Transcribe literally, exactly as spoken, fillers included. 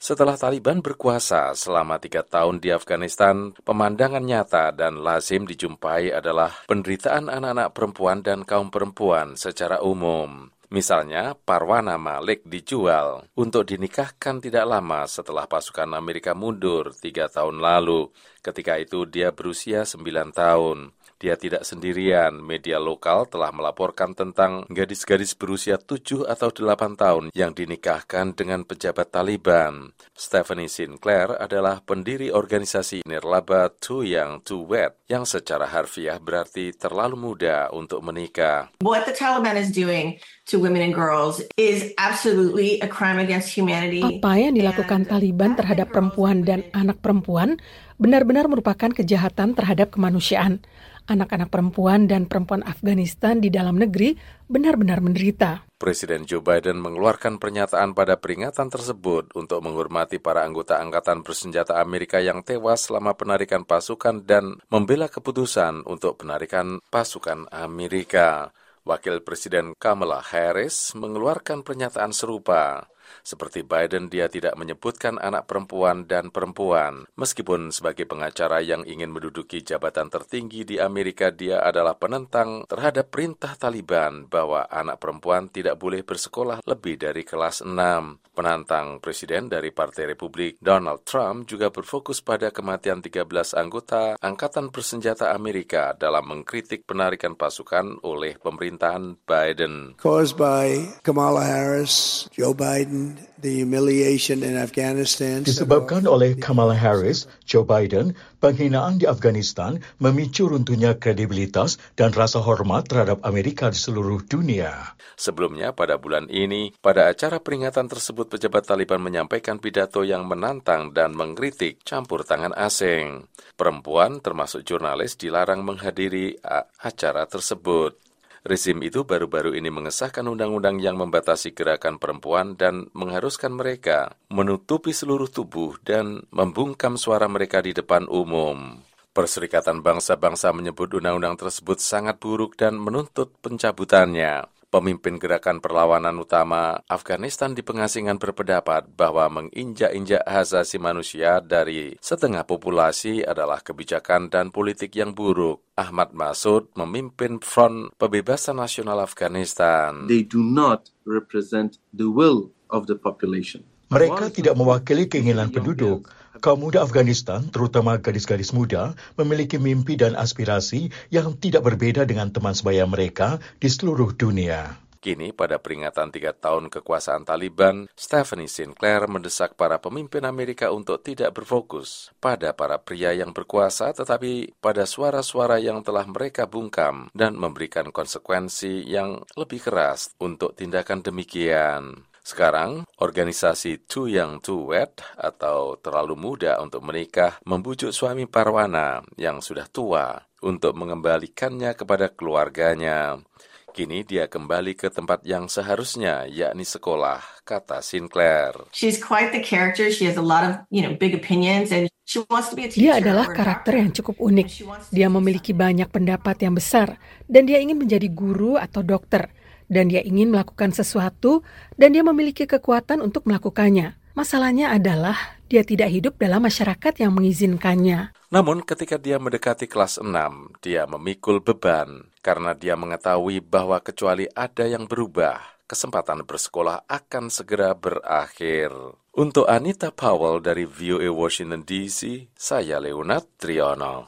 Setelah Taliban berkuasa selama tiga tahun di Afghanistan, pemandangan nyata dan lazim dijumpai adalah penderitaan anak-anak perempuan dan kaum perempuan secara umum. Misalnya, Parwana Malik dijual untuk dinikahkan tidak lama setelah pasukan Amerika mundur tiga tahun lalu. Ketika itu dia berusia sembilan tahun. Dia tidak sendirian, media lokal telah melaporkan tentang gadis-gadis berusia tujuh atau delapan tahun yang dinikahkan dengan pejabat Taliban. Stephanie Sinclair adalah pendiri organisasi nirlaba Too Young to Wed, yang secara harfiah berarti terlalu muda untuk menikah. What the Taliban is doing to women and girls is absolutely a crime against humanity. Apa yang dilakukan Taliban terhadap perempuan dan anak perempuan benar-benar merupakan kejahatan terhadap kemanusiaan. Anak-anak perempuan dan perempuan Afghanistan di dalam negeri benar-benar menderita. Presiden Joe Biden mengeluarkan pernyataan pada peringatan tersebut untuk menghormati para anggota Angkatan Bersenjata Amerika yang tewas selama penarikan pasukan dan membela keputusan untuk penarikan pasukan Amerika. Wakil Presiden Kamala Harris mengeluarkan pernyataan serupa. Seperti Biden, dia tidak menyebutkan anak perempuan dan perempuan. Meskipun sebagai pengacara yang ingin menduduki jabatan tertinggi di Amerika, dia adalah penentang terhadap perintah Taliban bahwa anak perempuan tidak boleh bersekolah lebih dari kelas enam. Penantang presiden dari Partai Republik, Donald Trump, juga berfokus pada kematian tiga belas anggota Angkatan Bersenjata Amerika dalam mengkritik penarikan pasukan oleh pemerintahan Biden. Caused by Kamala Harris, Joe Biden, the humiliation in Afghanistan. Disebabkan oleh Kamala Harris, Joe Biden, penghinaan di Afghanistan memicu runtuhnya kredibilitas dan rasa hormat terhadap Amerika di seluruh dunia. Sebelumnya pada bulan ini, pada acara peringatan tersebut pejabat Taliban menyampaikan pidato yang menantang dan mengkritik campur tangan asing. Perempuan termasuk jurnalis dilarang menghadiri acara tersebut. Rezim itu baru-baru ini mengesahkan undang-undang yang membatasi gerakan perempuan dan mengharuskan mereka menutupi seluruh tubuh dan membungkam suara mereka di depan umum. Perserikatan Bangsa-Bangsa menyebut undang-undang tersebut sangat buruk dan menuntut pencabutannya. Pemimpin gerakan perlawanan utama Afghanistan di pengasingan berpendapat bahwa menginjak-injak hak asasi manusia dari setengah populasi adalah kebijakan dan politik yang buruk. Ahmad Masud memimpin Front Pembebasan Nasional Afghanistan. They do not represent the will of the population. Mereka tidak mewakili keinginan penduduk. Kaum muda Afghanistan, terutama gadis-gadis muda, memiliki mimpi dan aspirasi yang tidak berbeda dengan teman sebaya mereka di seluruh dunia. Kini, pada peringatan tiga tahun kekuasaan Taliban, Stephanie Sinclair mendesak para pemimpin Amerika untuk tidak berfokus pada para pria yang berkuasa, tetapi pada suara-suara yang telah mereka bungkam dan memberikan konsekuensi yang lebih keras untuk tindakan demikian. Sekarang, organisasi Too Young to Wed atau terlalu muda untuk menikah membujuk suami Parwana yang sudah tua untuk mengembalikannya kepada keluarganya. Kini dia kembali ke tempat yang seharusnya, yakni sekolah, kata Sinclair. She's quite the character. She has a lot of, you know, big opinions and she wants to be a teacher. Dia adalah karakter yang cukup unik. Dia memiliki banyak pendapat yang besar dan dia ingin menjadi guru atau dokter. Dan dia ingin melakukan sesuatu, dan dia memiliki kekuatan untuk melakukannya. Masalahnya adalah, dia tidak hidup dalam masyarakat yang mengizinkannya. Namun ketika dia mendekati kelas enam, dia memikul beban, karena dia mengetahui bahwa kecuali ada yang berubah, kesempatan bersekolah akan segera berakhir. Untuk Anita Powell dari V O A Washington D C, saya Leonard Triono.